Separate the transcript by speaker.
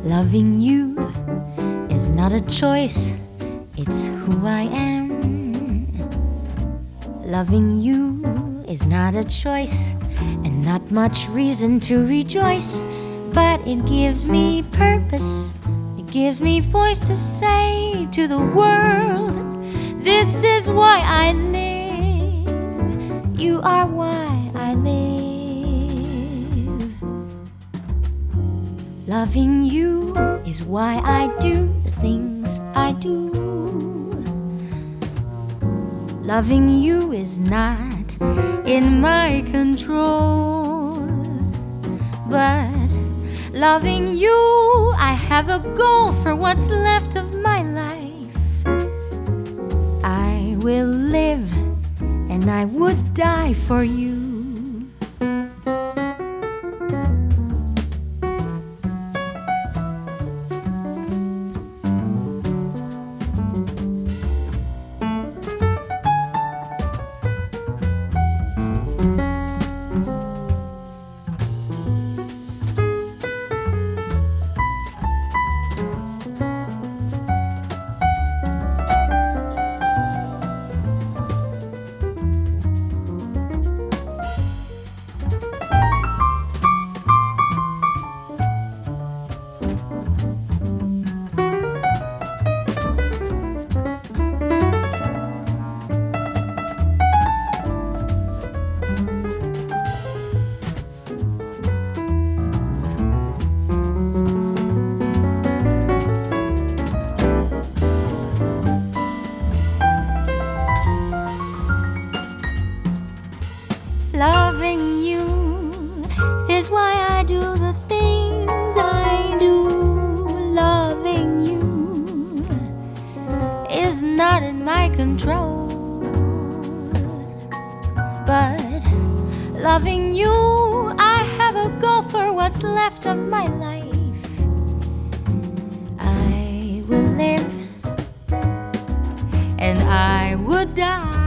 Speaker 1: Loving you is not a choice, it's who I am. Loving you is not a choice and not much reason to rejoice, but it gives me purpose, it gives me voice to say to the world, this is why I live, you are why I live. Loving you is why I do the things I do. Loving you is not in my control, but loving you, I have a goal for what's left of my life. I will live and I would die for you. Loving you is why I do the things I do. Loving you is not in my control, but loving you, I have a goal for what's left of my life. I will live and I would die